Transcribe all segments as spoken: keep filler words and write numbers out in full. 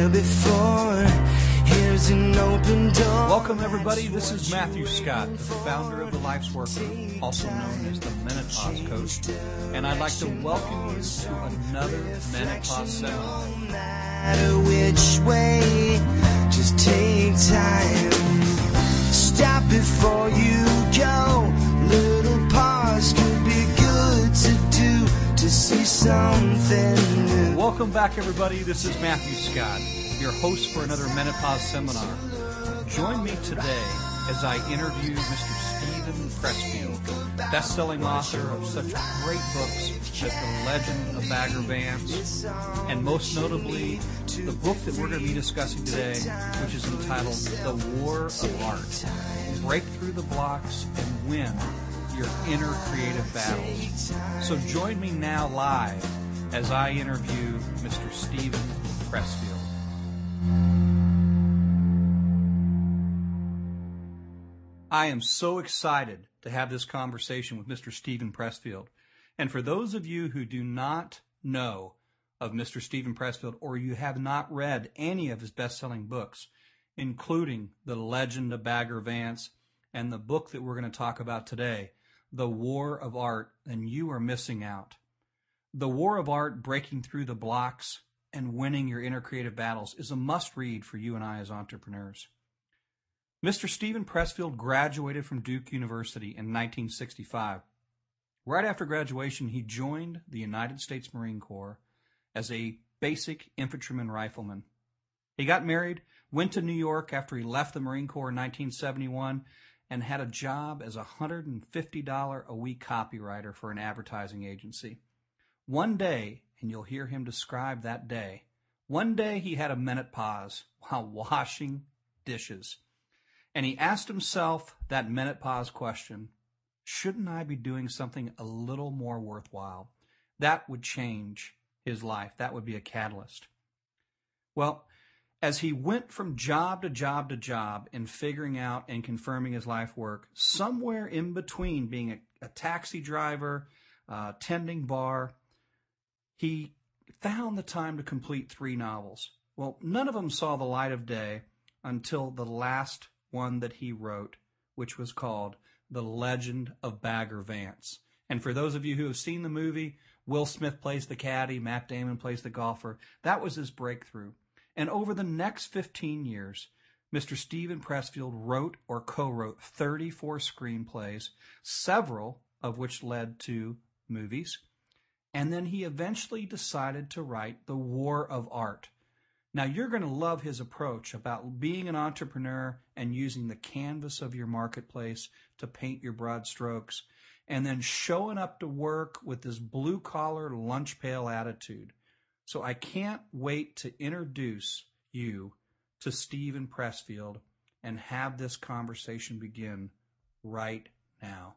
here before. Here's an open door. Welcome, everybody. This is Matthew Scott, the founder of the Life's Work Group, also known as the Menopause Coach, and I'd like to welcome you to another Menopause seminar. No matter which way, just take time. Stop before you go. Little pause could be good to do to see something new. Welcome back, everybody. This is Matthew Scott, your host for another Menopause seminar. Join me today as I interview Mister Steven Pressfield, best-selling author of such great books as The Legend of Bagger Vance, and most notably, the book that we're going to be discussing today, which is entitled The War of Art. Break through the blocks and win your inner creative battles. So join me now live as I interview Mister Steven Pressfield. I am so excited to have this conversation with Mister Steven Pressfield. And for those of you who do not know of Mister Steven Pressfield, or you have not read any of his best-selling books, including The Legend of Bagger Vance and the book that we're going to talk about today, The War of Art, then you are missing out. The War of Art, Breaking Through the Blocks and Winning Your Inner Creative Battles, is a must-read for you and I as entrepreneurs. Mister Steven Pressfield graduated from Duke University in nineteen sixty-five. Right after graduation, he joined the United States Marine Corps as a basic infantryman rifleman. He got married, went to New York after he left the Marine Corps in nineteen seventy-one, and had a job as a one hundred fifty dollars a week copywriter for an advertising agency. One day, and you'll hear him describe that day, one day he had a minute pause while washing dishes. And he asked himself that minute pause question, shouldn't I be doing something a little more worthwhile? That would change his life. That would be a catalyst. Well, as he went from job to job to job in figuring out and confirming his life work, somewhere in between being a, a taxi driver, uh, tending bar, he found the time to complete three novels. Well, none of them saw the light of day until the last one that he wrote, which was called The Legend of Bagger Vance. And for those of you who have seen the movie, Will Smith plays the caddy, Matt Damon plays the golfer. That was his breakthrough. And over the next fifteen years, Mister Steven Pressfield wrote or co-wrote thirty-four screenplays, several of which led to movies. And then he eventually decided to write The War of Art. Now, you're going to love his approach about being an entrepreneur and using the canvas of your marketplace to paint your broad strokes, and then showing up to work with this blue-collar, lunch-pail attitude. So I can't wait to introduce you to Steven Pressfield and have this conversation begin right now.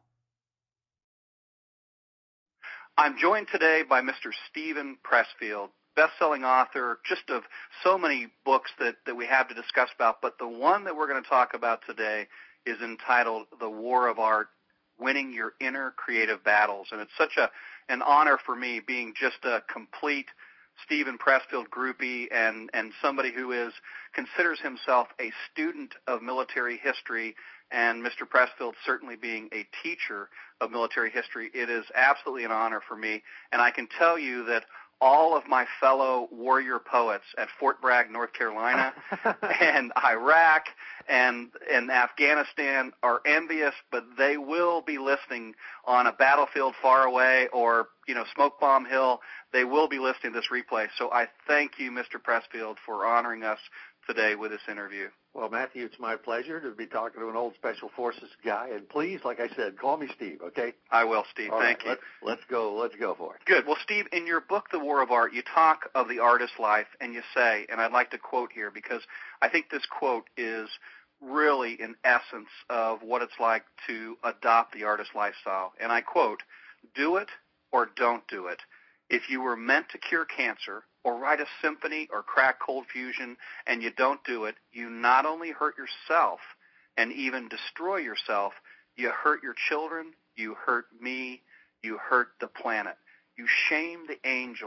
I'm joined today by Mister Steven Pressfield, best-selling author, just of so many books that, that we have to discuss about, but the one that we're going to talk about today is entitled The War of Art, Winning Your Inner Creative Battles. And it's such a an honor for me, being just a complete Steven Pressfield groupie and, and somebody who is considers himself a student of military history, and Mister Pressfield certainly being a teacher of military history. It is absolutely an honor for me, and I can tell you that all of my fellow warrior poets at Fort Bragg, North Carolina, and Iraq and, and Afghanistan are envious, but they will be listening on a battlefield far away or, you know, Smoke Bomb Hill. They will be listening to this replay. So I thank you, Mister Pressfield, for honoring us today with this interview. Well, Matthew, it's my pleasure to be talking to an old Special Forces guy. And please, like I said, call me Steve, okay? I will, Steve. All Thank right, you. Let's, let's go. Let's go for it. Good. Well, Steve, in your book, The War of Art, you talk of the artist's life, and you say, and I'd like to quote here because I think this quote is really an essence of what it's like to adopt the artist lifestyle. And I quote, "Do it or don't do it. If you were meant to cure cancer or write a symphony or crack cold fusion and you don't do it, you not only hurt yourself and even destroy yourself, you hurt your children, you hurt me, you hurt the planet. You shame the angel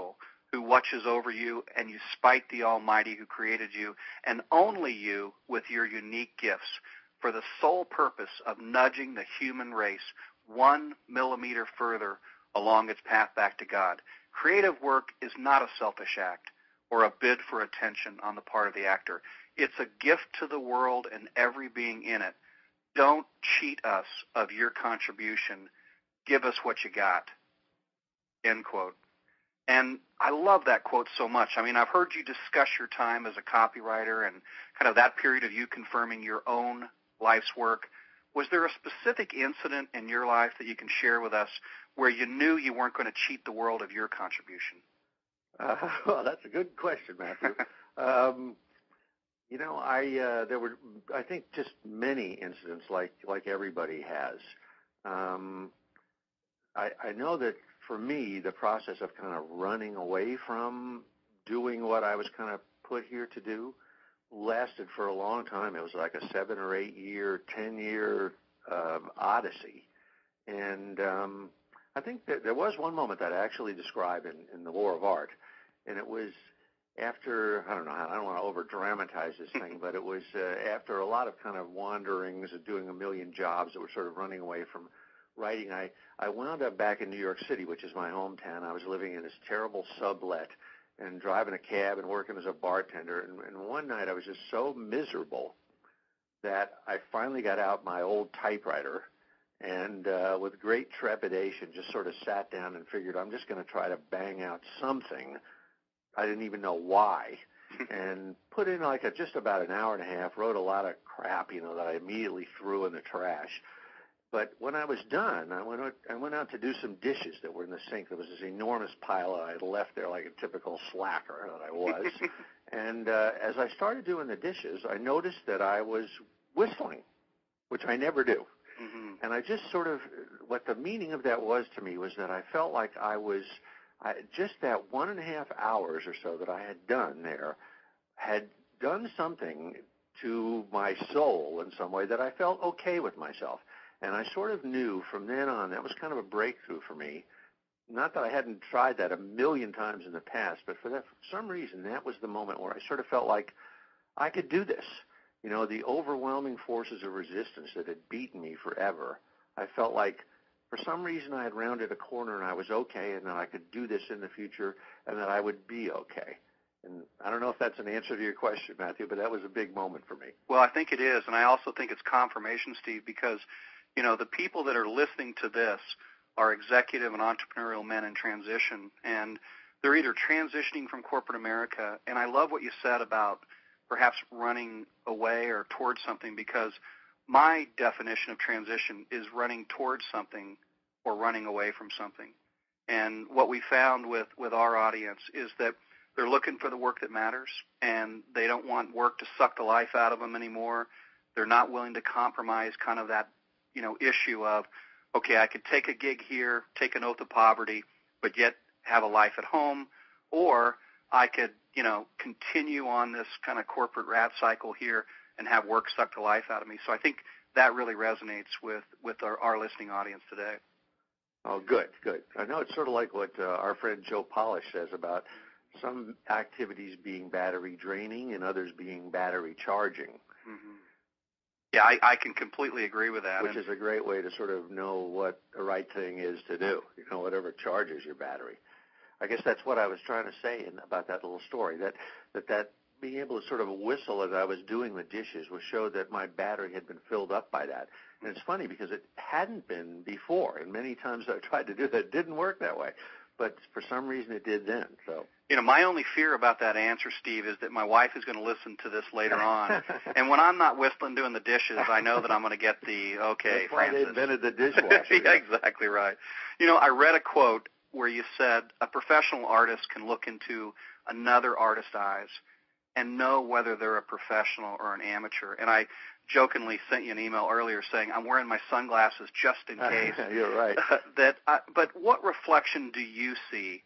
who watches over you, and you spite the Almighty who created you, and only you with your unique gifts, for the sole purpose of nudging the human race one millimeter further along its path back to God. Creative work is not a selfish act or a bid for attention on the part of the actor. It's a gift to the world and every being in it. Don't cheat us of your contribution. Give us what you got. End quote. And I love that quote so much. I mean, I've heard you discuss your time as a copywriter and kind of that period of you confirming your own life's work. Was there a specific incident in your life that you can share with us where you knew you weren't going to cheat the world of your contribution? Uh, well, that's a good question, Matthew. um, you know, I uh, there were, I think, just many incidents like like everybody has. Um, I, I know that for me, the process of kind of running away from doing what I was kind of put here to do lasted for a long time. It was like a seven or eight year, ten year uh, odyssey. And um, I think that there was one moment that I actually describe in, in The War of Art, and it was after, I don't know, I don't want to over-dramatize this thing, but it was uh, after a lot of kind of wanderings and doing a million jobs that were sort of running away from writing. I, I wound up back in New York City, which is my hometown. I was living in this terrible sublet and driving a cab and working as a bartender. And, and one night I was just so miserable that I finally got out my old typewriter and uh, with great trepidation just sort of sat down and figured I'm just going to try to bang out something. I didn't even know why. And put in like a, just about an hour and a half, wrote a lot of crap, you know, that I immediately threw in the trash. But when I was done, I went out, I went out to do some dishes that were in the sink. There was this enormous pile I had left there like a typical slacker that I was. And uh, as I started doing the dishes, I noticed that I was whistling, which I never do. Mm-hmm. And I just sort of, what the meaning of that was to me was that I felt like I was, I, just that one and a half hours or so that I had done there had done something to my soul in some way that I felt okay with myself. And I sort of knew from then on, that was kind of a breakthrough for me. Not that I hadn't tried that a million times in the past, but for that, for some reason, that was the moment where I sort of felt like I could do this. You know, the overwhelming forces of resistance that had beaten me forever, I felt like for some reason I had rounded a corner and I was okay and that I could do this in the future and that I would be okay. And I don't know if that's an answer to your question, Matthew, but that was a big moment for me. Well, I think it is, and I also think it's confirmation, Steve, because you know, the people that are listening to this are executive and entrepreneurial men in transition, and they're either transitioning from corporate America, and I love what you said about perhaps running away or towards something, because my definition of transition is running towards something or running away from something. And what we found with, with our audience is that they're looking for the work that matters, and they don't want work to suck the life out of them anymore. They're not willing to compromise kind of that you know, issue of, okay, I could take a gig here, take an oath of poverty, but yet have a life at home, or I could, you know, continue on this kind of corporate rat cycle here and have work suck the life out of me. So I think that really resonates with, with our, our listening audience today. Oh, good, good. I know it's sort of like what uh, our friend Joe Polish says about some activities being battery draining and others being battery charging. Mm-hmm. Yeah, I, I can completely agree with that. Which is a great way to sort of know what the right thing is to do, you know, whatever charges your battery. I guess that's what I was trying to say in, about that little story, that, that that being able to sort of whistle as I was doing the dishes was show that my battery had been filled up by that. And it's funny because it hadn't been before, and many times I tried to do that. It didn't work that way. But for some reason it did then. So, you know, my only fear about that answer, Steve, is that my wife is going to listen to this later on. And when I'm not whistling doing the dishes, I know that I'm going to get the, okay, That's why Francis. they invented the dishwasher. Yeah, exactly right. You know, I read a quote where you said a professional artist can look into another artist's eyes and know whether they're a professional or an amateur. And I jokingly sent you an email earlier saying I'm wearing my sunglasses just in case. You're right. that, I, but what reflection do you see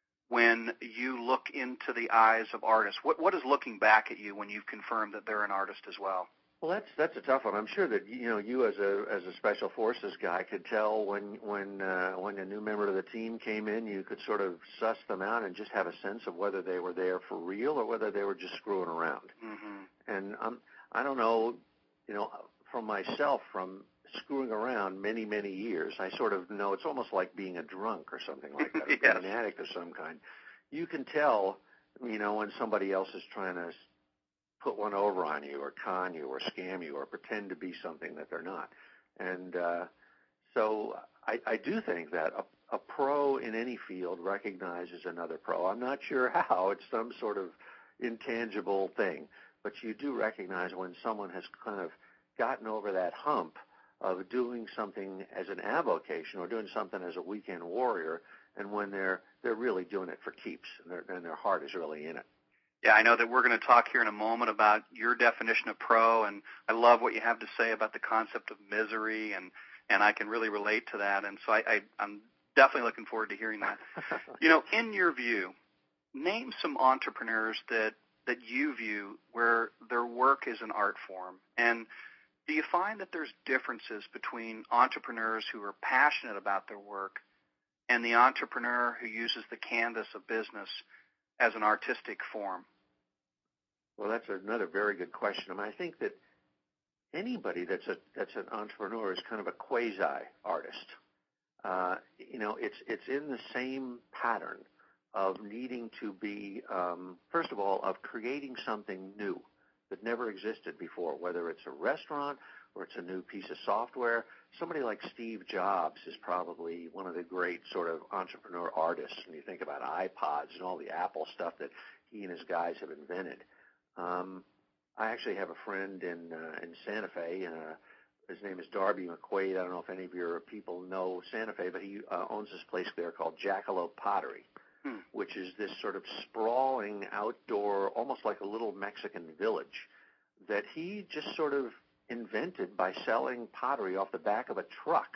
when you look into the eyes of artists? What, what is looking back at you when you've confirmed that they're an artist as well? Well, that's that's a tough one. I'm sure that you know you as a as a special forces guy could tell when when uh, when a new member of the team came in. You could sort of suss them out and just have a sense of whether they were there for real or whether they were just screwing around. Mm-hmm. And um, I don't know, you know, from myself from screwing around many many years, I sort of know it's almost like being a drunk or something like that, or Yes. being an addict of some kind. You can tell, you know, when somebody else is trying to put one over on you or con you or scam you or pretend to be something that they're not. And uh, so I, I do think that a, a pro in any field recognizes another pro. I'm not sure how. It's some sort of intangible thing. But you do recognize when someone has kind of gotten over that hump of doing something as an avocation or doing something as a weekend warrior, and when they're they're really doing it for keeps and, their and their heart is really in it. Yeah, I know that we're going to talk here in a moment about your definition of pro, and I love what you have to say about the concept of misery, and, and I can really relate to that, and so I, I, I'm definitely looking forward to hearing that. You know, in your view, name some entrepreneurs that, that you view where their work is an art form, and do you find that there's differences between entrepreneurs who are passionate about their work and the entrepreneur who uses the canvas of business as an artistic form? Well, that's another very good question. I mean, I think that anybody that's a that's an entrepreneur is kind of a quasi artist. Uh, you know, it's it's in the same pattern of needing to be, um, first of all, of creating something new that never existed before, whether it's a restaurant or it's a new piece of software. Somebody like Steve Jobs is probably one of the great sort of entrepreneur artists when you think about iPods and all the Apple stuff that he and his guys have invented. Um, I actually have a friend in uh, in Santa Fe. Uh, his name is Darby McQuaid. I don't know if any of your people know Santa Fe, but he uh, owns this place there called Jackalope Pottery, hmm. which is this sort of sprawling outdoor, almost like a little Mexican village that he just sort of invented by selling pottery off the back of a truck,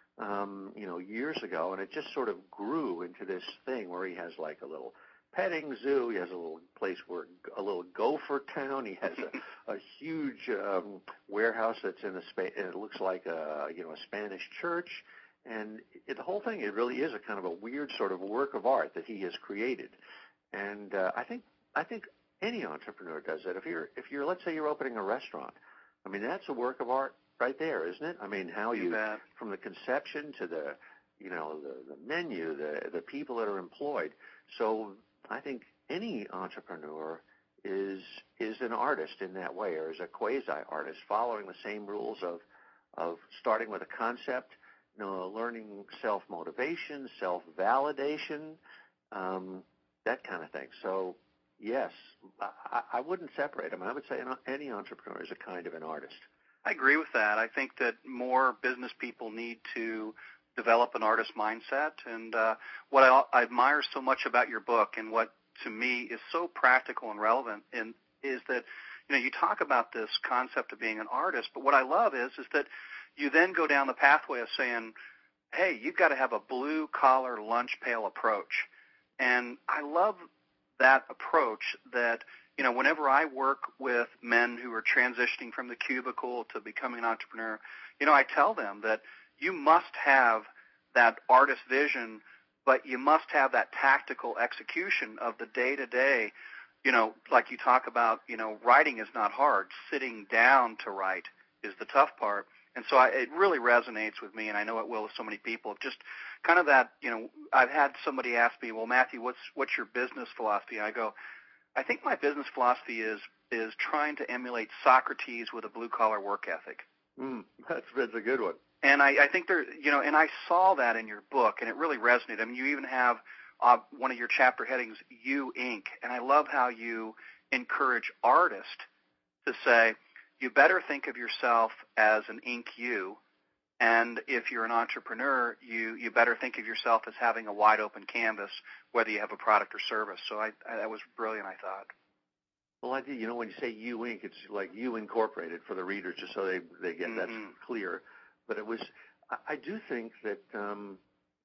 um, you know, years ago, and it just sort of grew into this thing where he has like a little petting zoo. He has a little place where a little gopher town. He has a, a huge um, warehouse that's in a space. It looks like a you know a Spanish church, and it, the whole thing. It really is a kind of a weird sort of work of art that he has created. And uh, I think I think any entrepreneur does that. If you're if you're let's say you're opening a restaurant, I mean that's a work of art right there, isn't it? I mean how you, you from the conception to the you know the, the menu, the the people that are employed. So I think any entrepreneur is is an artist in that way, or is a quasi-artist, following the same rules of of starting with a concept, you know, learning self-motivation, self-validation, um, that kind of thing. So, yes, I, I wouldn't separate them. I would say any entrepreneur is a kind of an artist. I agree with that. I think that more business people need to develop an artist mindset. And uh, what I, I admire so much about your book, and what to me is so practical and relevant, in, is that you know you talk about this concept of being an artist. But what I love is is that you then go down the pathway of saying, "Hey, you've got to have a blue collar lunch pail approach." And I love that approach. That you know, whenever I work with men who are transitioning from the cubicle to becoming an entrepreneur, you know, I tell them that you must have that artist vision, but you must have that tactical execution of the day-to-day. You know, like you talk about, you know, writing is not hard. Sitting down to write is the tough part. And so I, it really resonates with me, and I know it will with so many people. Just kind of that, you know, I've had somebody ask me, well, Matthew, what's what's your business philosophy? And I go, I think my business philosophy is is trying to emulate Socrates with a blue-collar work ethic. Mm, that's, that's a good one. And I, I think there, you know, and I saw that in your book, and it really resonated. I mean, you even have uh, one of your chapter headings, You Inc., and I love how you encourage artists to say, you better think of yourself as an ink you, and if you're an entrepreneur, you, you better think of yourself as having a wide open canvas, whether you have a product or service. So I, I, that was brilliant, I thought. Well, I do. You know, when you say You Inc., it's like You Incorporated for the readers, just so they they get mm-hmm. that's clear. But it was, I do think that um,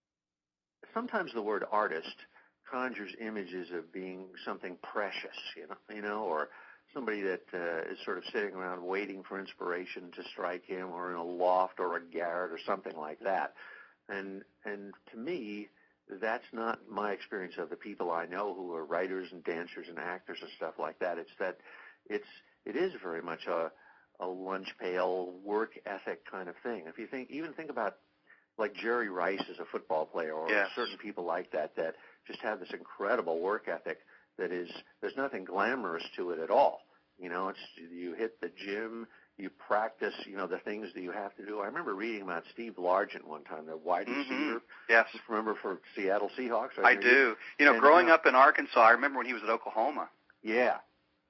sometimes the word artist conjures images of being something precious, you know, you know, or somebody that uh, is sort of sitting around waiting for inspiration to strike him, or in a loft or a garret or something like that. And and to me, that's not my experience of the people I know who are writers and dancers and actors and stuff like that. It's that it's it is very much a a lunch pail work ethic kind of thing. If you think even think about like Jerry Rice as a football player, or yes. certain people like that that just have this incredible work ethic that is there's nothing glamorous to it at all. You know, it's you hit the gym, you practice, you know, the things that you have to do. I remember reading about Steve Largent one time, the wide mm-hmm. receiver. Yes. Remember for Seattle Seahawks? I, I do. You know, and, growing uh, up in Arkansas, I remember when he was at Oklahoma. Yeah.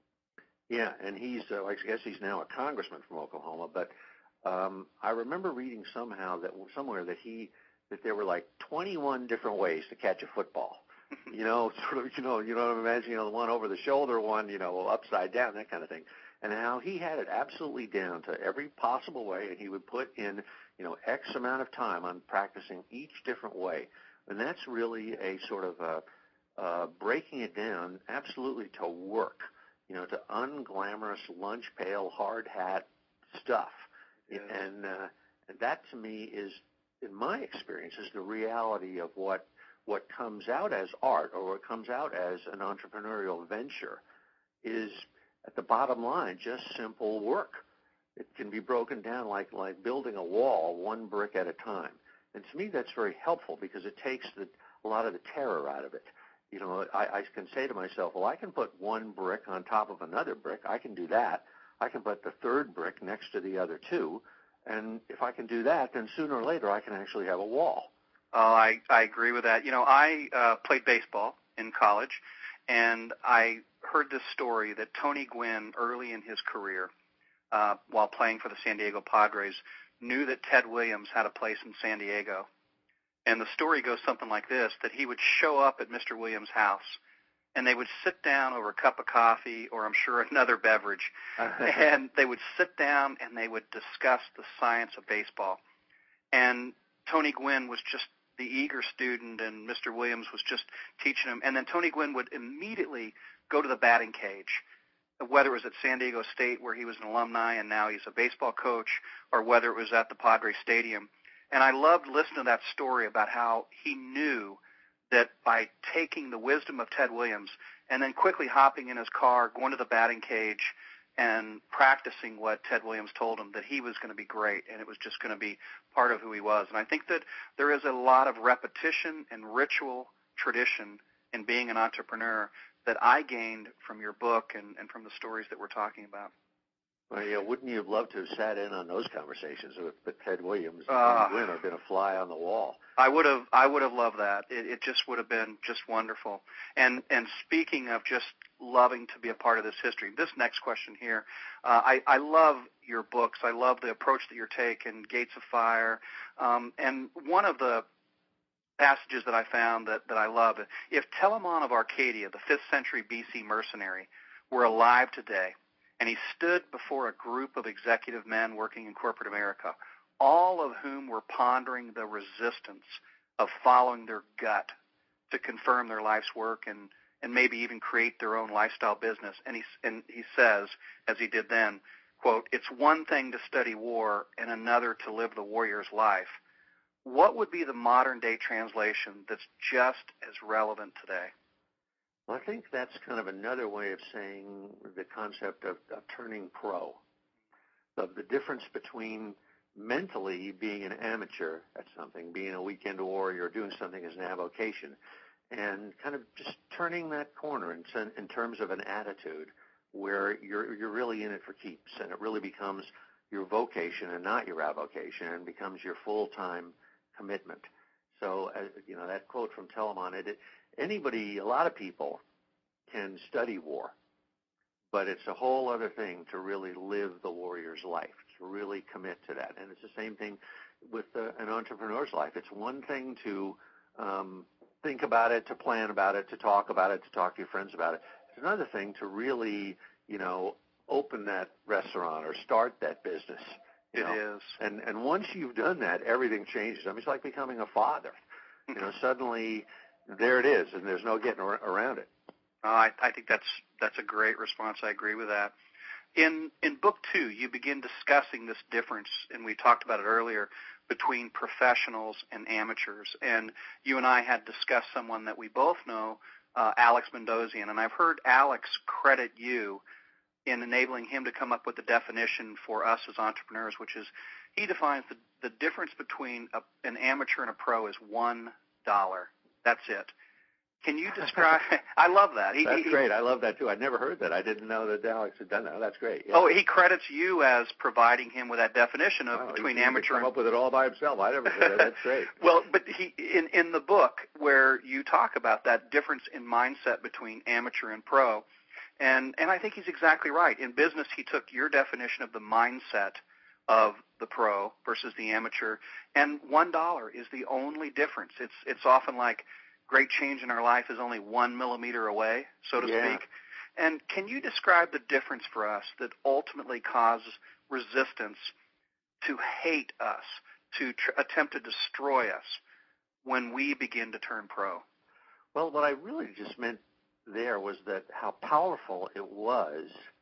Yeah, and he's, uh, I guess he's now a congressman from Oklahoma, but um, I remember reading somehow that somewhere that he, that there were like twenty-one different ways to catch a football. You know, sort of, you know, you know what I'm imagining, you know, the one over the shoulder, one, you know, upside down, that kind of thing. And how he had it absolutely down to every possible way, and he would put in, you know, X amount of time on practicing each different way. And that's really a sort of a, uh, breaking it down absolutely to work, you know, to unglamorous lunch pail, hard hat stuff. Yeah. And, uh, and that to me is, in my experience, is the reality of what what comes out as art, or what comes out as an entrepreneurial venture, is at the bottom line just simple work. It can be broken down like like building a wall, one brick at a time. And to me, that's very helpful because it takes the, a lot of the terror out of it. You know, I, I can say to myself, well, I can put one brick on top of another brick. I can do that. I can put the third brick next to the other two. And if I can do that, then sooner or later I can actually have a wall. Oh, I, I agree with that. You know, I uh, played baseball in college, and I heard this story that Tony Gwynn, early in his career, uh, while playing for the San Diego Padres, knew that Ted Williams had a place in San Diego. And the story goes something like this, that he would show up at Mister Williams' house, and they would sit down over a cup of coffee, or I'm sure another beverage, and they would sit down and they would discuss the science of baseball. And Tony Gwynn was just the eager student, and Mister Williams was just teaching him. And then Tony Gwynn would immediately go to the batting cage, whether it was at San Diego State, where he was an alumni and now he's a baseball coach, or whether it was at the Padres Stadium. And I loved listening to that story about how he knew that by taking the wisdom of Ted Williams and then quickly hopping in his car, going to the batting cage, and practicing what Ted Williams told him, that he was going to be great, and it was just going to be part of who he was. And I think that there is a lot of repetition and ritual tradition in being an entrepreneur that I gained from your book and, and from the stories that we're talking about. Well, yeah, wouldn't you have loved to have sat in on those conversations with, with Ted Williams? Uh, Gwynn have been a fly on the wall. I would have, I would have loved that. It, it just would have been just wonderful. And and speaking of just loving to be a part of this history, this next question here, uh, I, I love your books. I love the approach that you're taking, Gates of Fire, um, and one of the passages that I found that, that I love, if Telamon of Arcadia, the fifth century B C mercenary, were alive today, and he stood before a group of executive men working in corporate America, all of whom were pondering the resistance of following their gut to confirm their life's work and, and maybe even create their own lifestyle business. And he, and he says, as he did then, quote, "It's one thing to study war and another to live the warrior's life." What would be the modern-day translation that's just as relevant today? Well, I think that's kind of another way of saying the concept of, of turning pro, of the difference between mentally being an amateur at something, being a weekend warrior, doing something as an avocation, and kind of just turning that corner in, in terms of an attitude where you're you're really in it for keeps, and it really becomes your vocation and not your avocation, and becomes your full-time commitment. So, uh, you know, that quote from Telamon, it, it, anybody, a lot of people can study war, but it's a whole other thing to really live the warrior's life, to really commit to that. And it's the same thing with uh, an entrepreneur's life. It's one thing to um, think about it, to plan about it, to talk about it, to talk to your friends about it. It's another thing to really, you know, open that restaurant or start that business. You it know? is. And and once you've done that, everything changes. I mean, it's like becoming a father. You know, suddenly there it is, and there's no getting ar- around it. Uh, I, I think that's that's a great response. I agree with that. In in book two, you begin discussing this difference, and we talked about it earlier, between professionals and amateurs. And you and I had discussed someone that we both know, uh, Alex Mendosian, and I've heard Alex credit you in enabling him to come up with the definition for us as entrepreneurs, which is he defines the, the difference between a, an amateur and a pro is one dollar. That's it. Can you describe? I love that. He, That's he, great. I love that too. I'd never heard that. I didn't know that Alex had done that. That's great. Yeah. Oh, he credits you as providing him with that definition of Oh, between he amateur come and up with it all by himself. I never heard that. That's great. Well, but he in in the book where you talk about that difference in mindset between amateur and pro, and and I think he's exactly right. In business, he took your definition of the mindset of the pro versus the amateur, and one dollar is the only difference. It's it's often like great change in our life is only one millimeter away, so to Yeah. speak. And can you describe the difference for us that ultimately causes resistance to hate us, to tr- attempt to destroy us when we begin to turn pro? Well, what I really just meant there was that how powerful it was,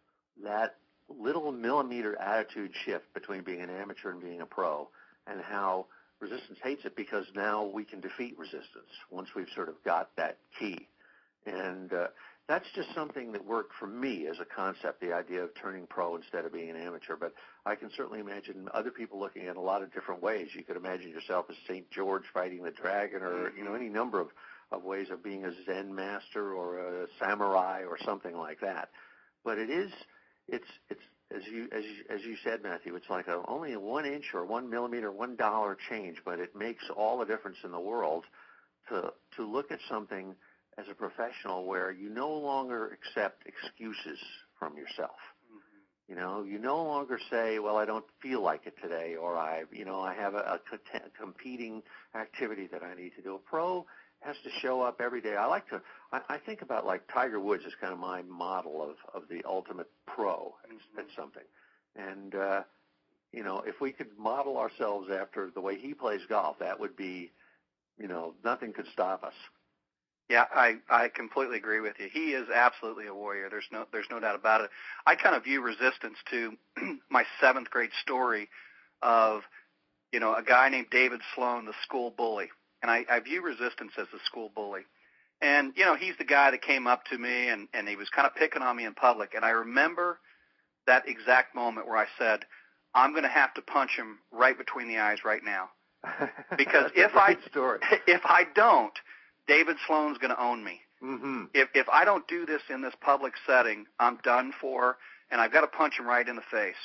that little millimeter attitude shift between being an amateur and being a pro, and how resistance hates it because now we can defeat resistance once we've sort of got that key. And uh, that's just something that worked for me as a concept, the idea of turning pro instead of being an amateur. But I can certainly imagine other people looking at it a lot of different ways. You could imagine yourself as Saint George fighting the dragon, or you know, any number of, of ways of being a Zen master or a samurai or something like that. But it is, it's, it's, as you as you, as you said, Matthew, it's like a, only a one inch or one millimeter, one dollar change, but it makes all the difference in the world to to look at something as a professional where you no longer accept excuses from yourself. Mm-hmm. You know, you no longer say, "Well, I don't feel like it today," or "I, you know, I have a, a competing activity that I need to do." A pro has to show up every day. I like to. I, I think about like Tiger Woods is kind of my model of of the ultimate pro at, at something, and uh, you know, if we could model ourselves after the way he plays golf, that would be, you know, nothing could stop us. Yeah, I, I completely agree with you. He is absolutely a warrior. There's no there's no doubt about it. I kind of view resistance to my seventh grade story of, you know, a guy named David Sloan, the school bully. And I, I view resistance as the school bully. And, you know, he's the guy that came up to me and, and he was kind of picking on me in public. And I remember that exact moment where I said, I'm going to have to punch him right between the eyes right now. Because if I story. if I don't, David Sloan's going to own me. Mm-hmm. If if I don't do this in this public setting, I'm done for, and I've got to punch him right in the face.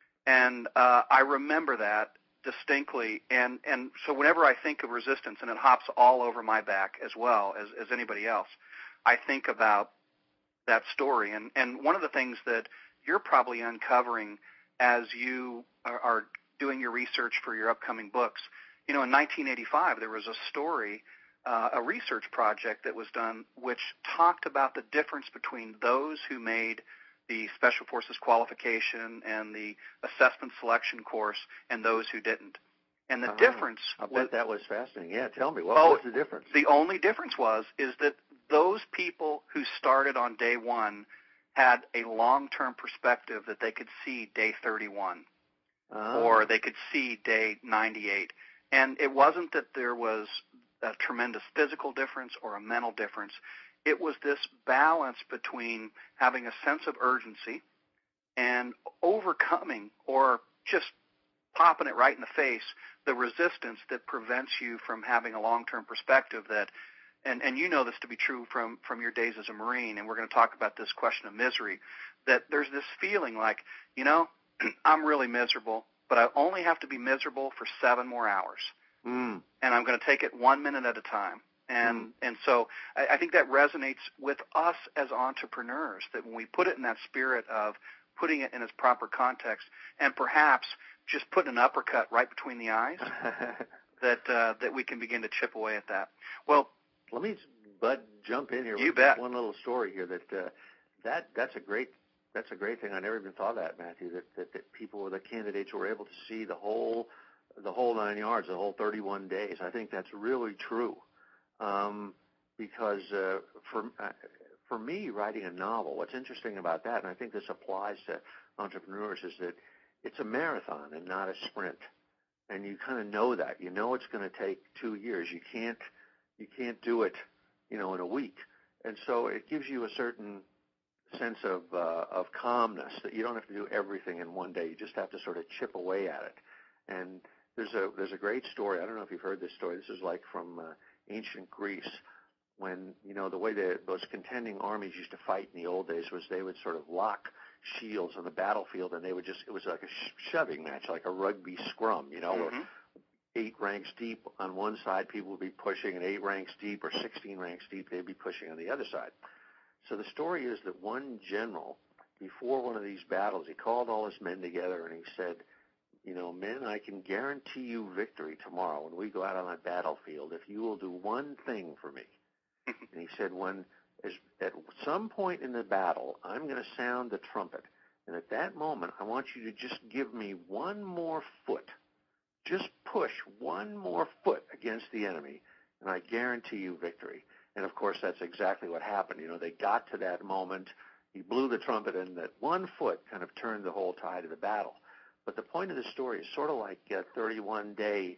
And uh, I remember that distinctly, and, and so whenever I think of resistance, and it hops all over my back as well as, as anybody else, I think about that story. And, and one of the things that you're probably uncovering as you are, are doing your research for your upcoming books, you know, in nineteen eighty-five, there was a story, uh, a research project that was done which talked about the difference between those who made the Special Forces qualification and the assessment selection course and those who didn't. And the uh-huh. difference I bet was, that was fascinating. Yeah, tell me, what oh, was the difference? The only difference was is that those people who started on day one had a long-term perspective that they could see day thirty-one, uh-huh. or they could see day ninety-eight. And it wasn't that there was a tremendous physical difference or a mental difference. It was this balance between having a sense of urgency and overcoming, or just popping it right in the face, the resistance that prevents you from having a long-term perspective that, and, and you know this to be true from, from your days as a Marine, and we're going to talk about this question of misery, that there's this feeling like, you know, I'm really miserable, but I only have to be miserable for seven more hours. Mm. And I'm going to take it one minute at a time. And mm. and so I, I think that resonates with us as entrepreneurs, that when we put it in that spirit of putting it in its proper context and perhaps just putting an uppercut right between the eyes, that uh, that we can begin to chip away at that. Well, let me, Bud, jump in here you with bet. one little story here that uh, that that's a great that's a great thing. I never even thought of that, Matthew, that, that, that people, the candidates were able to see the whole the whole nine yards, the whole thirty-one days. I think that's really true. Um, because uh, for uh, for me, writing a novel, what's interesting about that, and I think this applies to entrepreneurs, is that it's a marathon and not a sprint. And you kind of know that. You know it's going to take two years. You can't, you can't do it, you know, in a week. And so it gives you a certain sense of uh, of calmness that you don't have to do everything in one day. You just have to sort of chip away at it. And there's a there's a great story. I don't know if you've heard this story. This is like from uh, ancient Greece, when, you know, the way the, those contending armies used to fight in the old days was they would sort of lock shields on the battlefield, and they would just, it was like a sh- shoving match, like a rugby scrum, you know, Mm-hmm. where eight ranks deep on one side, people would be pushing, and eight ranks deep or sixteen ranks deep, they'd be pushing on the other side. So the story is that one general, before one of these battles, he called all his men together and he said, you know, men, I can guarantee you victory tomorrow when we go out on that battlefield if you will do one thing for me. And he said, when is, at some point in the battle, I'm going to sound the trumpet. And at that moment, I want you to just give me one more foot. Just push one more foot against the enemy, and I guarantee you victory. And, of course, that's exactly what happened. You know, they got to that moment. He blew the trumpet, and that one foot kind of turned the whole tide of the battle. But the point of the story is sort of like a thirty-one day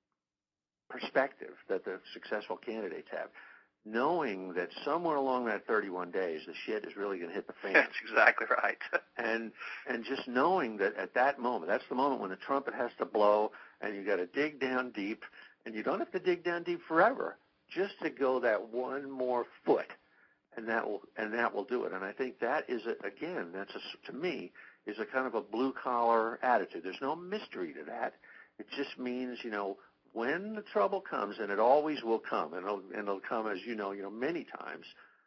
perspective that the successful candidates have, knowing that somewhere along that thirty-one days, the shit is really going to hit the fan. That's exactly right. and and just knowing that at that moment, that's the moment when the trumpet has to blow, and you got to dig down deep, and you don't have to dig down deep forever, just to go that one more foot, and that will and that will do it. And I think that is a, again, that's a, to me is a kind of a blue collar attitude. There's no mystery to that. It just means, you know, when the trouble comes, and it always will come, and it'll, and it'll come, as you know, you know, many times,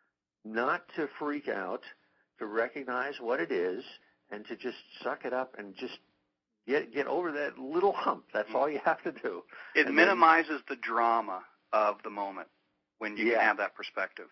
not to freak out, to recognize what it is, and to just suck it up and just get get over that little hump. That's all you have to do. It and minimizes then, the drama of the moment when you yeah. can have that perspective.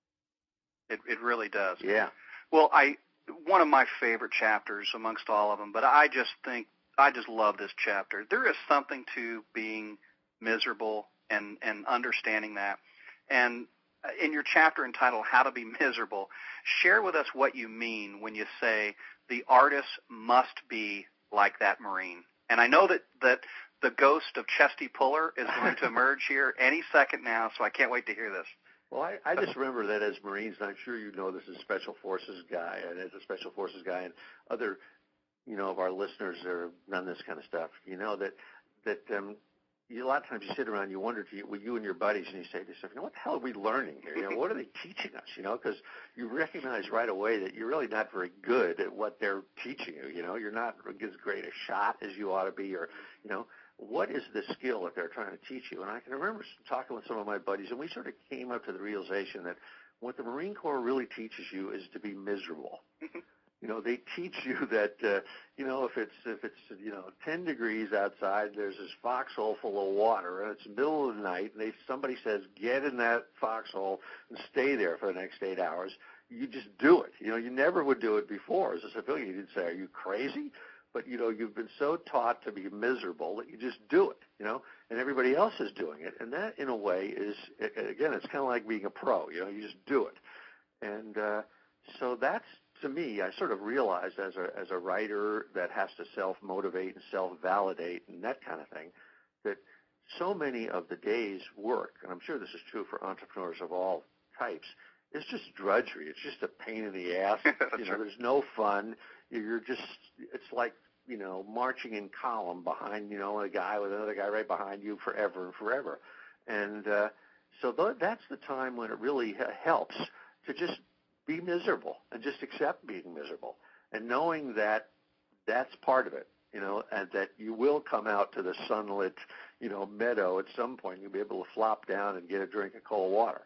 It it really does. Yeah. Well, I one of my favorite chapters amongst all of them, but I just think I just love this chapter. There is something to being miserable and, and understanding that. And in your chapter entitled How to Be Miserable, share with us what you mean when you say the artist must be like that Marine. And I know that, that the ghost of Chesty Puller is going to emerge here any second now, so I can't wait to hear this. Well, I, I just remember that as Marines, and I'm sure you know this as a Special Forces guy, and as a Special Forces guy, and other, you know, of our listeners that have done this kind of stuff, you know, that that um, you, a lot of times you sit around, you wonder to you, with you and your buddies, and you say to yourself, you know, what the hell are we learning here? You know, what are they teaching us? You know, because you recognize right away that you're really not very good at what they're teaching you. You know, you're not as great a shot as you ought to be, or, you know, what is the skill that they're trying to teach you? And I can remember talking with some of my buddies, and we sort of came up to the realization that what the Marine Corps really teaches you is to be miserable. You know, they teach you that, uh, you know, if it's, if it's, you know, ten degrees outside, there's this foxhole full of water, and it's the middle of the night, and they, somebody says, get in that foxhole and stay there for the next eight hours. You just do it. You know, you never would do it before. As a civilian, you'd say, are you crazy? But, you know, you've been so taught to be miserable that you just do it, you know, and everybody else is doing it. And that, in a way, is, again, it's kind of like being a pro, you know, you just do it. And uh, so that's, to me, I sort of realized as a as a writer that has to self-motivate and self-validate and that kind of thing, that so many of the day's work, and I'm sure this is true for entrepreneurs of all types, is just drudgery. It's just a pain in the ass. You know, there's no fun. You're just, it's like, you know, marching in column behind, you know, a guy with another guy right behind you forever and forever. And uh, so th- that's the time when it really h- helps to just be miserable and just accept being miserable and knowing that that's part of it, you know, and that you will come out to the sunlit, you know, meadow at some point. You'll be able to flop down and get a drink of cold water.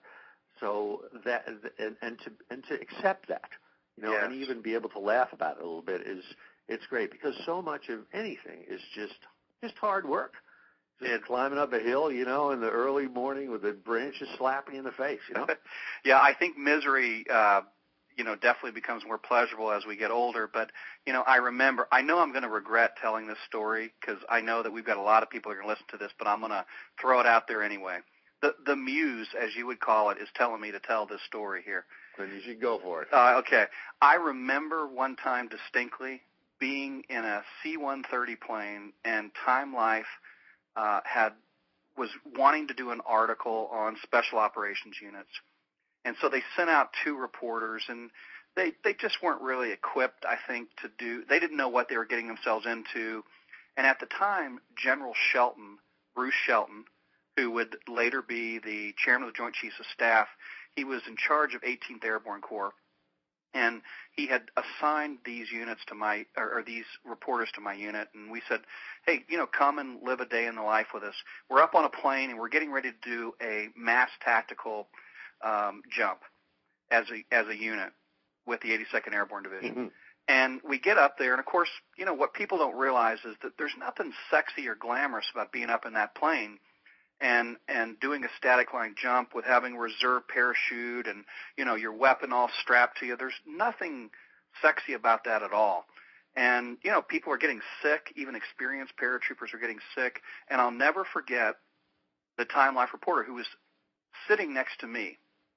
So that, and, and to and to accept that, you know, yes. and even be able to laugh about it a little bit is, it's great, because so much of anything is just just hard work. Just It's, climbing up a hill, you know, in the early morning with the branches slapping you in the face, you know. Yeah, I think misery, uh, you know, definitely becomes more pleasurable as we get older. But, you know, I remember, I know I'm going to regret telling this story because I know that we've got a lot of people who are going to listen to this, but I'm going to throw it out there anyway. The, the muse, as you would call it, is telling me to tell this story here. Then you should go for it. Uh, okay. I remember one time distinctly being in a C one thirty plane, and Time Life uh, had was wanting to do an article on special operations units. And so they sent out two reporters, and they, they just weren't really equipped, I think, to do – they didn't know what they were getting themselves into. And at the time, General Shelton, Bruce Shelton, who would later be the chairman of the Joint Chiefs of Staff, he was in charge of eighteenth Airborne Corps, and he had assigned these units to my, or, or these reporters to my unit, and we said, hey, you know, come and live a day in the life with us. We're up on a plane, and we're getting ready to do a mass tactical um, jump as a as a unit with the eighty-second Airborne Division. Mm-hmm. And we get up there, and of course, you know, what people don't realize is that there's nothing sexy or glamorous about being up in that plane and and doing a static line jump with having a reserve parachute and, you know, your weapon all strapped to you. There's nothing sexy about that at all. And, you know, people are getting sick. Even experienced paratroopers are getting sick. And I'll never forget the Time Life reporter who was sitting next to me.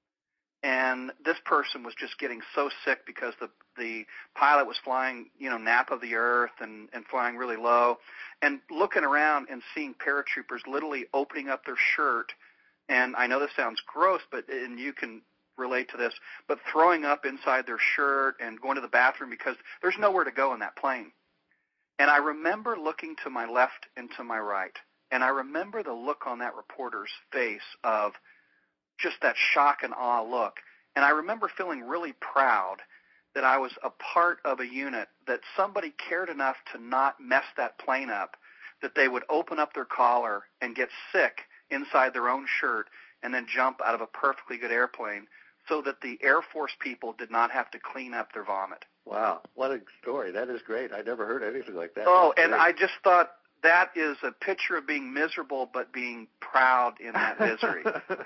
And this person was just getting so sick because the the pilot was flying, you know, nap of the earth and, and flying really low, and looking around and seeing paratroopers literally opening up their shirt. And I know this sounds gross, but and you can relate to this, but throwing up inside their shirt and going to the bathroom because there's nowhere to go in that plane. And I remember looking to my left and to my right, and I remember the look on that reporter's face of just that shock and awe look. And I remember feeling really proud that I was a part of a unit, that somebody cared enough to not mess that plane up, that they would open up their collar and get sick inside their own shirt and then jump out of a perfectly good airplane so that the Air Force people did not have to clean up their vomit. Wow, what a story. That is great. I never heard anything like that. Oh, That's and great. I just thought, that is a picture of being miserable but being proud in that misery.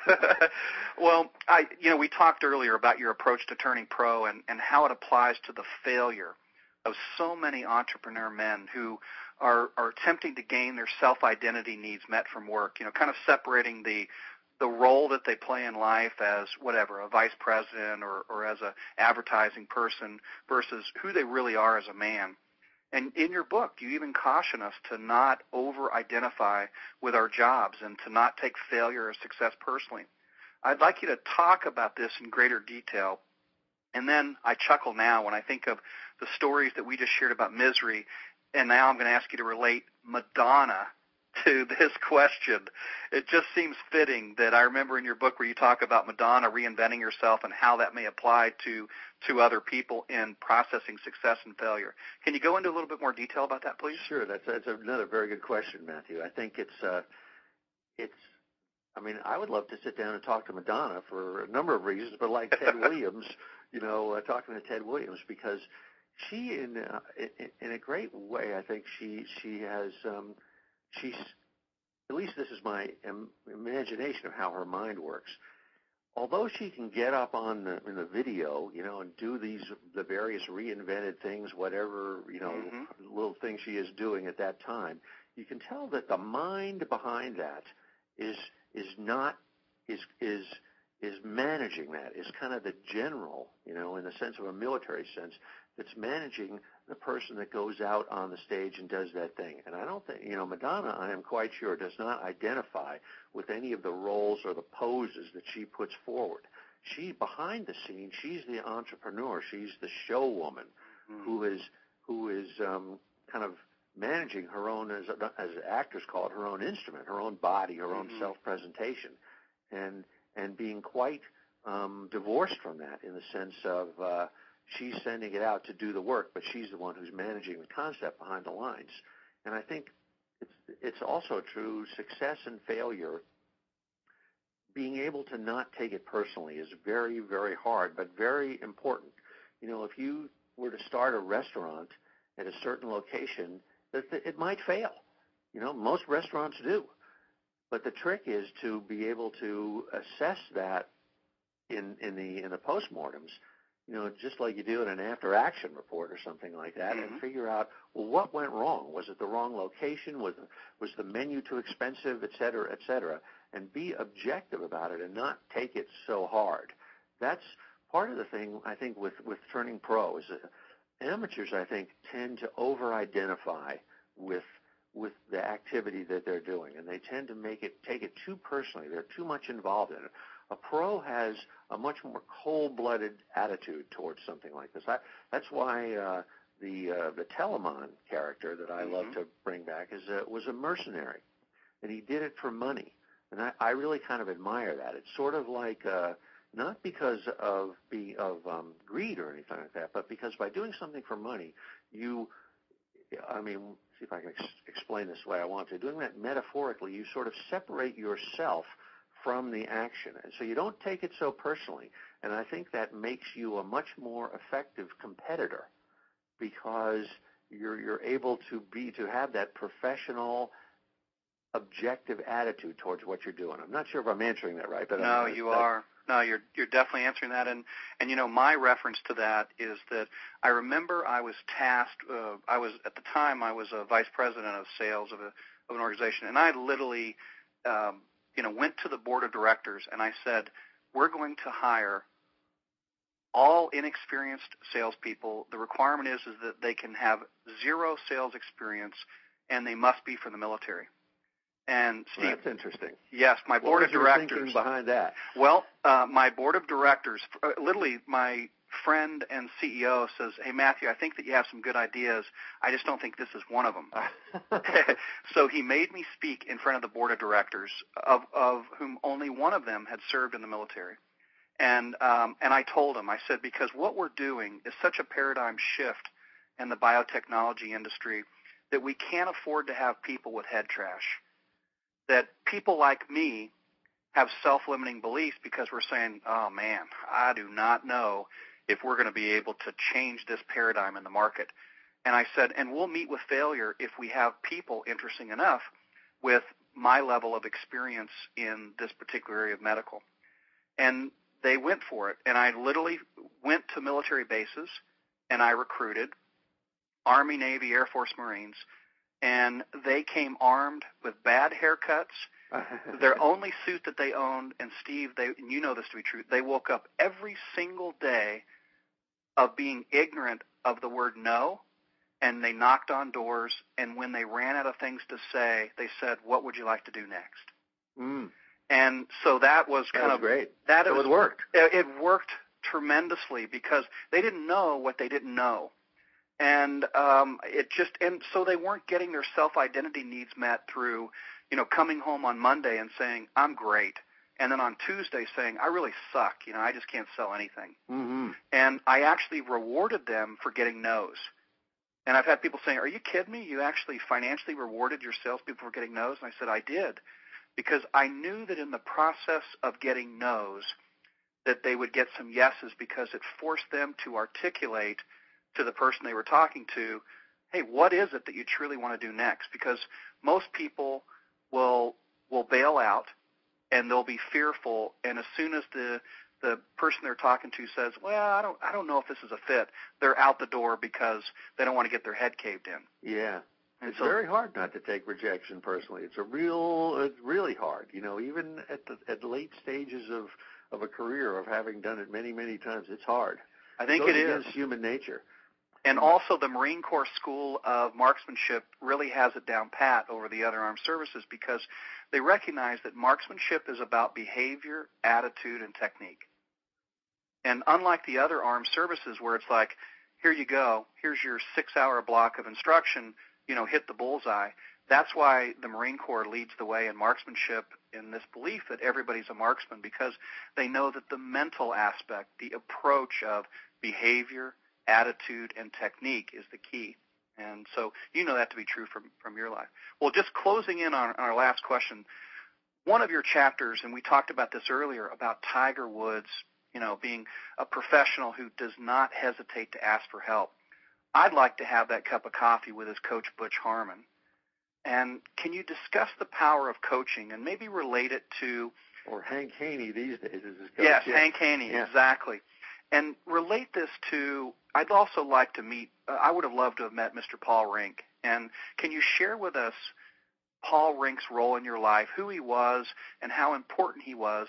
Well, I, you know, we talked earlier about your approach to turning pro and, and how it applies to the failure of so many entrepreneur men who are, are attempting to gain their self-identity needs met from work, you know, kind of separating the the role that they play in life as whatever, a vice president or, or as an advertising person versus who they really are as a man. And in your book, you even caution us to not over-identify with our jobs and to not take failure or success personally. I'd like you to talk about this in greater detail. And then I chuckle now when I think of the stories that we just shared about misery, and now I'm going to ask you to relate Madonna to this question. It just seems fitting that I remember in your book where you talk about Madonna reinventing herself and how that may apply to to other people in processing success and failure. Can you go into a little bit more detail about that, please? Sure. That's that's another very good question, Matthew. I think it's uh, it's. I mean, I would love to sit down and talk to Madonna for a number of reasons, but like Ted Williams, you know, uh, talking to Ted Williams because she, in, uh, in in a great way, I think she she has. Um, She's, at least this is my im- imagination of how her mind works. Although she can get up on the, in the video, you know, and do these the various reinvented things, whatever, you know, mm-hmm. little things she is doing at that time, you can tell that the mind behind that is is not is is is managing that, is kind of the general, you know, in the sense of a military sense, that's managing the person that goes out on the stage and does that thing. And I don't think, you know, Madonna, I am quite sure, does not identify with any of the roles or the poses that she puts forward. She, behind the scenes, she's the entrepreneur. She's the show woman mm-hmm. who is who is um, kind of managing her own, as as actors call it, her own instrument, her own body, her own mm-hmm. self-presentation, and and being quite um, divorced from that in the sense of uh, she's sending it out to do the work, but she's the one who's managing the concept behind the lines. And I think it's, it's also true, success and failure, being able to not take it personally is very, very hard, but very important. You know, if you were to start a restaurant at a certain location, it might fail. You know, most restaurants do. But the trick is to be able to assess that in, in the in the postmortems, you know, just like you do in an after-action report or something like that, mm-hmm. and figure out, well, what went wrong? Was it the wrong location? Was was the menu too expensive, et cetera, et cetera? And be objective about it and not take it so hard. That's part of the thing, I think, with, with turning pro is that amateurs, I think, tend to over-identify with with the activity that they're doing, and they tend to make it take it too personally. They're too much involved in it. A pro has a much more cold-blooded attitude towards something like this. I, that's why uh, the uh, the Telemon character that I mm-hmm. love to bring back is a, was a mercenary, and he did it for money. And I, I really kind of admire that. It's sort of like uh, not because of be of um, greed or anything like that, but because by doing something for money, you, I mean, see if I can ex- explain this the way I want to. Doing that metaphorically, you sort of separate yourself from the action, and so you don't take it so personally. And I think that makes you a much more effective competitor because you're you're able to be to have that professional, objective attitude towards what you're doing. I'm not sure if I'm answering that right, but no, I'm, you are. No, you're you're definitely answering that, and and you know my reference to that is that I remember I was tasked. Uh, I was at the time I was a vice president of sales of a of an organization, and I literally, um, you know, went to the board of directors and I said, we're going to hire all inexperienced salespeople. The requirement is is that they can have zero sales experience, and they must be from the military. And Steve, well, that's interesting. Yes, my what board was of directors. Your thinking behind that? Well, uh, my board of directors, uh, literally, my friend and C E O says, "Hey, Matthew, I think that you have some good ideas. I just don't think this is one of them." So he made me speak in front of the board of directors, of of whom only one of them had served in the military. And um, and I told him, I said, because what we're doing is such a paradigm shift in the biotechnology industry that we can't afford to have people with head trash. That people like me have self-limiting beliefs because we're saying, oh, man, I do not know if we're going to be able to change this paradigm in the market. And I said, and we'll meet with failure if we have people, interesting enough, with my level of experience in this particular area of medical. And they went for it. And I literally went to military bases, and I recruited Army, Navy, Air Force, Marines, and they came armed with bad haircuts. Their only suit that they owned, and Steve, they, and you know this to be true, they woke up every single day of being ignorant of the word no, and they knocked on doors, and when they ran out of things to say, they said, what would you like to do next? Mm. And so that was kind that was of great. That so was, it worked. It, it worked tremendously because they didn't know what they didn't know. And um, it just, and so they weren't getting their self-identity needs met through, you know, coming home on Monday and saying, I'm great. And then on Tuesday saying, I really suck. You know, I just can't sell anything. Mm-hmm. And I actually rewarded them for getting no's. And I've had people saying, are you kidding me? You actually financially rewarded your salespeople for getting no's? And I said, I did. Because I knew that in the process of getting no's, that they would get some yeses because it forced them to articulate to the person they were talking to, hey, what is it that you truly want to do next? Because most people will will bail out and they'll be fearful, and as soon as the the person they're talking to says, well, I don't I don't know if this is a fit, they're out the door because they don't want to get their head caved in. Yeah. And it's so, very hard not to take rejection personally. It's a real, it's really hard. You know, even at the at late stages of, of a career, of having done it many, many times, it's hard. I think it, it goes is. against human nature. And also the Marine Corps School of Marksmanship really has it down pat over the other armed services because they recognize that marksmanship is about behavior, attitude, and technique. And unlike the other armed services where it's like, here you go, here's your six-hour block of instruction, you know, hit the bullseye. That's why the Marine Corps leads the way in marksmanship in this belief that everybody's a marksman because they know that the mental aspect, the approach of behavior, attitude, and technique is the key. And so you know that to be true from, from your life. Well, just closing in on, on our last question, one of your chapters, and we talked about this earlier, about Tiger Woods, you know, being a professional who does not hesitate to ask for help. I'd like to have that cup of coffee with his coach, Butch Harmon. And can you discuss the power of coaching and maybe relate it to... Or Hank Haney these days is his coach. Yes, yeah. Hank Haney, yeah. exactly. And relate this to, I'd also like to meet, uh, I would have loved to have met Mister Paul Rink. And can you share with us Paul Rink's role in your life, who he was, and how important he was?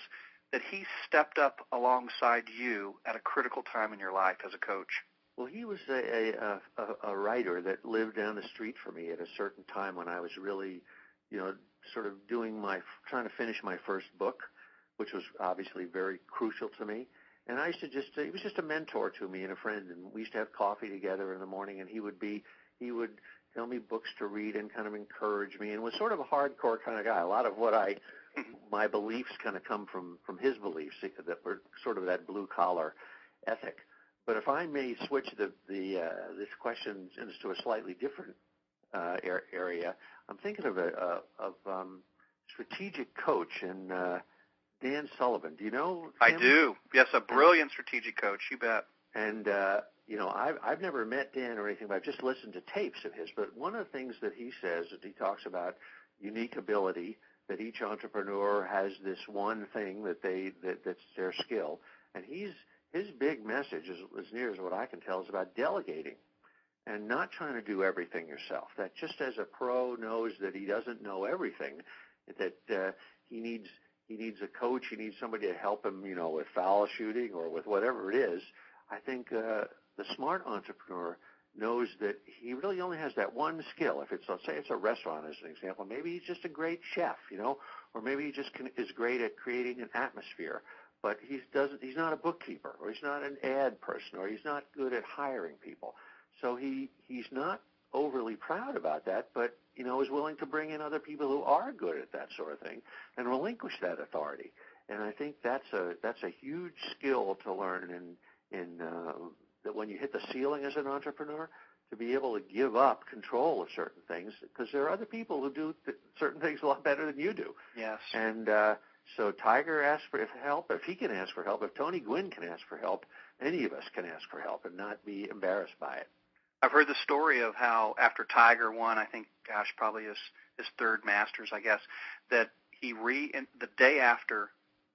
that he stepped up alongside you at a critical time in your life as a coach? Well, he was a, a, a, a writer that lived down the street from me at a certain time when I was really, you know, sort of doing my, trying to finish my first book, which was obviously very crucial to me. And I used to just, he was just a mentor to me and a friend, and we used to have coffee together in the morning, and he would be, he would tell me books to read and kind of encourage me, and was sort of a hardcore kind of guy. A lot of what I, my beliefs kind of come from, from his beliefs that were sort of that blue-collar ethic. But if I may switch the, the uh, this question into a slightly different uh, area, I'm thinking of a, a of um, strategic coach and uh, Dan Sullivan. Do you know him? I do. Yes, a brilliant strategic coach. You bet. And uh, you know, I've I've never met Dan or anything, but I've just listened to tapes of his. But one of the things that he says is he talks about unique ability, that each entrepreneur has this one thing that they that, that's their skill, and he's his big message, is, as near as what I can tell, is about delegating and not trying to do everything yourself. That just as a pro knows that he doesn't know everything, that uh, he needs he needs a coach, he needs somebody to help him, you know, with foul shooting or with whatever it is. I think uh, the smart entrepreneur knows that he really only has that one skill. If it's, let's say it's a restaurant as an example, maybe he's just a great chef, you know, or maybe he just can, is great at creating an atmosphere. But he doesn't. He's not a bookkeeper, or he's not an ad person, or he's not good at hiring people. So he he's not overly proud about that, but you know is willing to bring in other people who are good at that sort of thing and relinquish that authority. And I think that's a that's a huge skill to learn in in uh, that when you hit the ceiling as an entrepreneur, to be able to give up control of certain things, because there are other people who do th- certain things a lot better than you do. Yes. And uh, So Tiger asked for help. If he can ask for help, if Tony Gwynn can ask for help, any of us can ask for help and not be embarrassed by it. I've heard the story of how after Tiger won, I think, gosh, probably his, his third Masters, I guess, that he re in, the day after,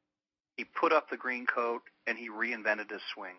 he put up the green coat and he reinvented his swing.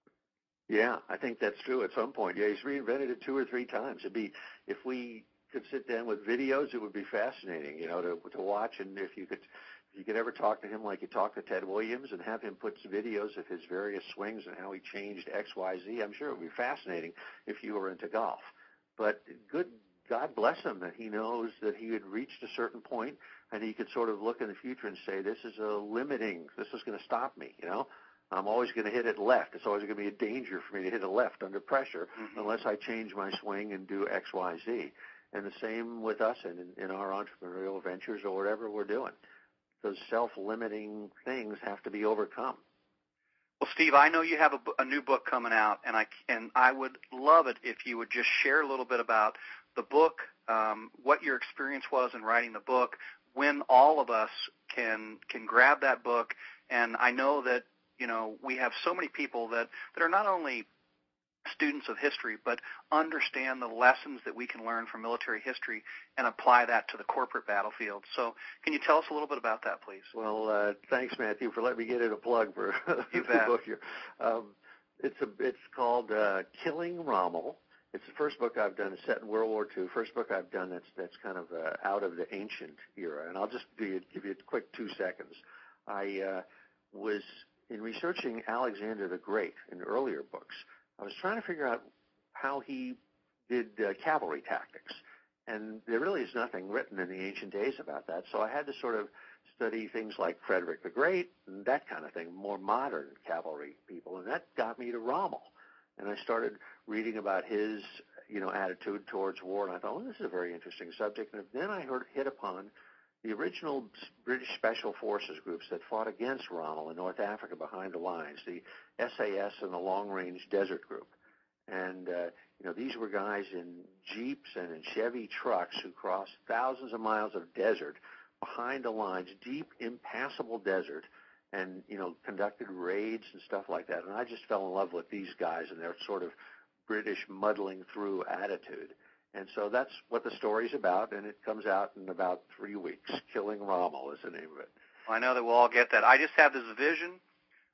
Yeah, I think that's true at some point. Yeah, he's reinvented it two or three times. It'd be, if we could sit down with videos, it would be fascinating, you know, to to watch. And if you could If you could ever talk to him like you talked to Ted Williams and have him put videos of his various swings and how he changed X, Y, Z, I'm sure it would be fascinating if you were into golf. But good, God bless him that he knows that he had reached a certain point and he could sort of look in the future and say, this is a limiting, this is going to stop me, you know. I'm always going to hit it left. It's always going to be a danger for me to hit it left under pressure mm-hmm. unless I change my swing and do X, Y, Z. And the same with us in, in our entrepreneurial ventures or whatever we're doing. Those self-limiting things have to be overcome. Well, Steve, I know you have a, a new book coming out, and I and I would love it if you would just share a little bit about the book, um, what your experience was in writing the book, when all of us can can grab that book. And I know that you know we have so many people that, that are not only students of history, but understand the lessons that we can learn from military history and apply that to the corporate battlefield. So can you tell us a little bit about that, please? Well, uh, thanks, Matthew, for letting me get in a plug for you the bet. book here. Um, it's, a, it's called uh, Killing Rommel. It's the first book I've done. It's set in World War Two. First book I've done that's that's kind of uh, out of the ancient era. And I'll just give you, give you a quick two seconds. I uh, was, in researching Alexander the Great in earlier books, I was trying to figure out how he did uh, cavalry tactics, and there really is nothing written in the ancient days about that, so I had to sort of study things like Frederick the Great and that kind of thing, more modern cavalry people, and that got me to Rommel, and I started reading about his, you know, attitude towards war, and I thought, well, this is a very interesting subject, and then I heard, hit upon the original British Special Forces groups that fought against Rommel in North Africa behind the lines, the S A S and the Long Range Desert Group. And, uh, you know, these were guys in Jeeps and in Chevy trucks who crossed thousands of miles of desert behind the lines, deep, impassable desert, and, you know, conducted raids and stuff like that. And I just fell in love with these guys and their sort of British muddling through attitude. And so that's what the story's about, and it comes out in about three weeks. Killing Rommel is the name of it. Well, I know that we'll all get that. I just have this vision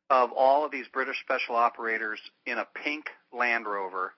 of all of these British special operators in a pink Land Rover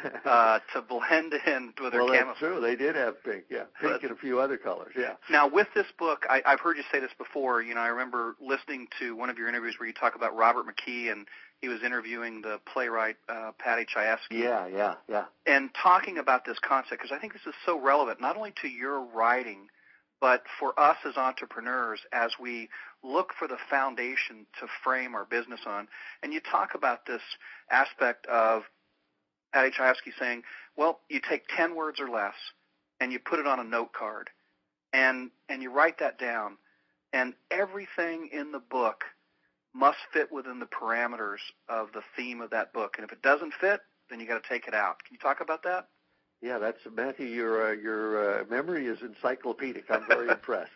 uh, to blend in with their well, camouflage. Well, that's true. They did have pink, yeah. Pink but, and a few other colors, yeah. Now, with this book, I, I've heard you say this before. You know, I remember listening to one of your interviews where you talk about Robert McKee, and he was interviewing the playwright uh, Paddy Chayefsky. Yeah, yeah, yeah. And talking about this concept, because I think this is so relevant, not only to your writing, but for us as entrepreneurs as we look for the foundation to frame our business on. And you talk about this aspect of Paddy Chayefsky saying, well, you take ten words or less and you put it on a note card and, and you write that down, and everything in the book must fit within the parameters of the theme of that book. And if it doesn't fit, then you got to take it out. Can you talk about that? Yeah, that's Matthew. Your uh, your uh, memory is encyclopedic. I'm very impressed.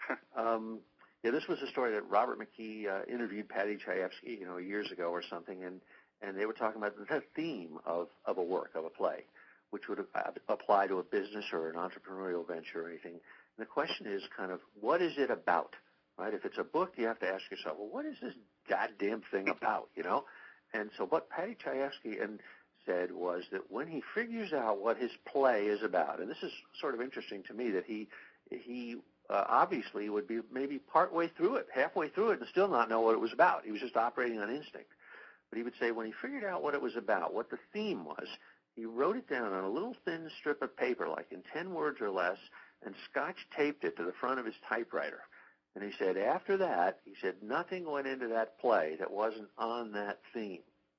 Um, yeah, this was a story that Robert McKee uh, interviewed Paddy Chayefsky, you know, years ago or something, and, and they were talking about the theme of, of a work, of a play, which would apply to a business or an entrepreneurial venture or anything. And the question is kind of, what is it about, right? If it's a book, you have to ask yourself, well, what is this goddamn thing about, you know? And so what Paddy Chayefsky and said was that when he figures out what his play is about, and this is sort of interesting to me that he he uh, obviously would be maybe partway through it, halfway through it, and still not know what it was about. He was just operating on instinct. But he would say when he figured out what it was about, what the theme was, he wrote it down on a little thin strip of paper, like in ten words or less, and scotch taped it to the front of his typewriter. And he said after that, he said nothing went into that play that wasn't on that theme.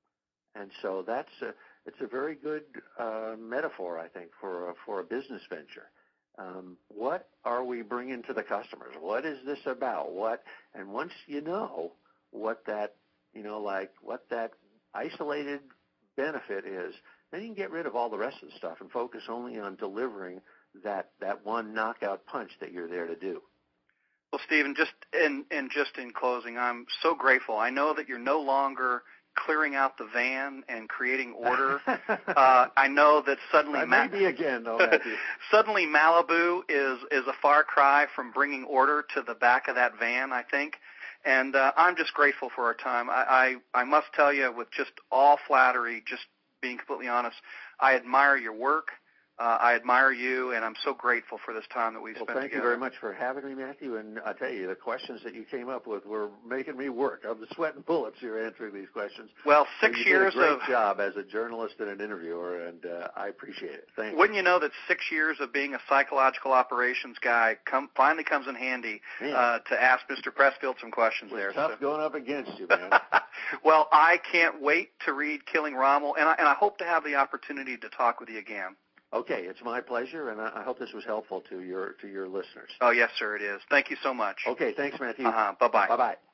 And so that's a, it's a very good uh, metaphor, I think, for a, for a business venture. Um, what are we bringing to the customers? What is this about? What? And once you know what that, you know, like what that isolated benefit is, then you can get rid of all the rest of the stuff and focus only on delivering that that one knockout punch that you're there to do. Well, Stephen, just in, in just in closing, I'm so grateful. I know that you're no longer clearing out the van and creating order. uh, I know that suddenly Ma- maybe again, though, Matthew. Suddenly Malibu is is a far cry from bringing order to the back of that van, I think. And uh, I'm just grateful for our time. I, I I must tell you, with just all flattery, just being completely honest, I admire your work. Uh, I admire you, and I'm so grateful for this time that we've well, spent thank together. you very much for having me, Matthew. And I tell you, the questions that you came up with were making me work. I'm sweating bullets here answering these questions. Well, six you years did a great of job as a journalist and an interviewer, and uh, I appreciate it. Thank Wouldn't you. you know that six years of being a psychological operations guy come, finally comes in handy uh, to ask Mister Pressfield some questions it was there. Tough so. going up against you, man. Well, I can't wait to read Killing Rommel, and I, and I hope to have the opportunity to talk with you again. Okay, it's my pleasure, and I, I hope this was helpful to your to your listeners. Oh, yes, sir, it is. Thank you so much. Okay, thanks, Matthew. Uh-huh. Bye-bye. Bye-bye.